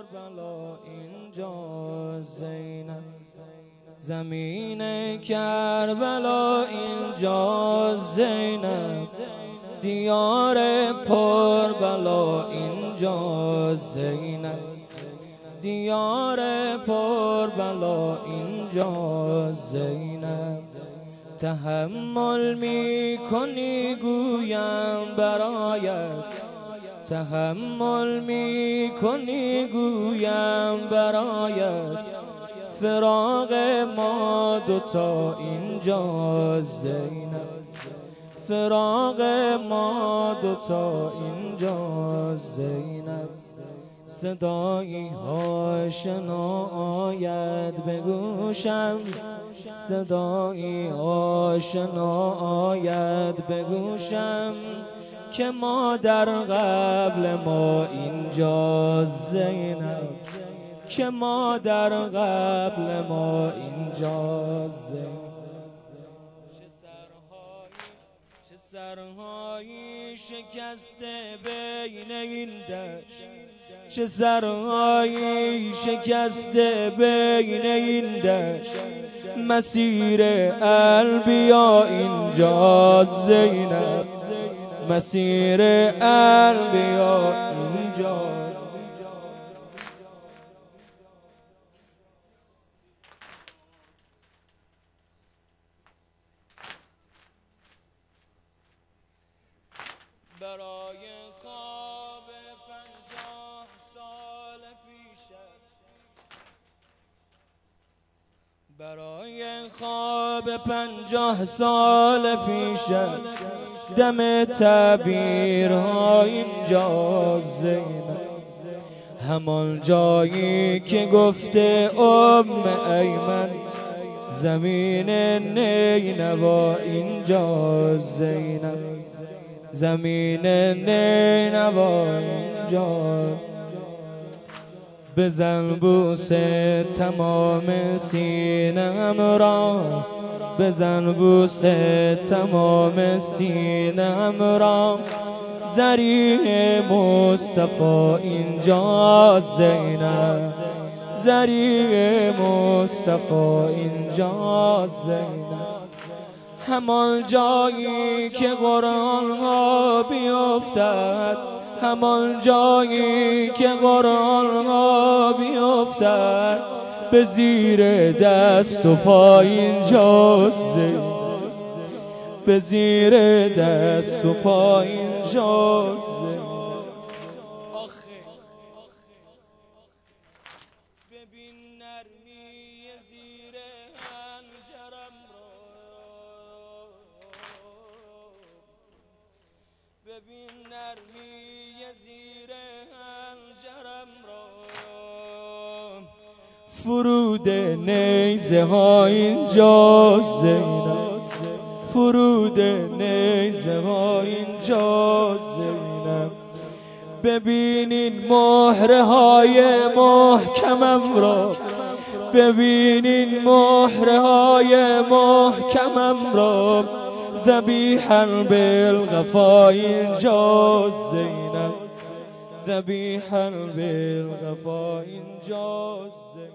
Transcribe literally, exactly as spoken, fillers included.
کربلا اینجا زینب، زمین کربلا اینجا زینب، دیار پر بلا اینجا زینب، دیار پر بلا اینجا زینب. تحمل می کنی گویم برایت، تحمل می کنی گویم برایت، فراق ما دوتا اینجا زینب، فراق ما دوتا اینجا زینب. صدایی آشنا آید به گوشم، صدایی آشنا آید به گوشم، که ما در قبل ما اینجا زینب، که ما در قبل ما اینجا زینب. چه سرهایی شکسته بین این دشت، چه سرهایی شکسته بین این دشت، مسیر انبیا اینجا زینب، مسیر انبیا اینجا. برای خواب پنجاه سال پیشت، برای خواب پنجاه سال پیشت، دم تعبیرها اینجا زینب، همان جایی که گفته ام ایمن، زمین نینوا اینجا زینب، زمین نینوا اینجا. بزن بوس تمام سینم را، بزن بوس تمام سینم را، ذریع مصطفی اینجا زینب، ذریع مصطفی اینجا زینب. همان جایی که قرآن ها بیفتد، همان جایی که قرآن ها بیفتد، به زیر دست و پای اینجا زینب، به زیر دست و پای اینجا زینب. ببین نرمی زیر حنجرم را، ببین نرمی زیر حنجرم را، فرود نیزه ها اینجا زینب، فرود نیزه ها اینجا زینب. ببینین مهره های محکمم را، ببینین مهره های محکمم را، ذبیحاً بالغفا اینجا زینب، ذبیحاً بالغفا اینجا زینب.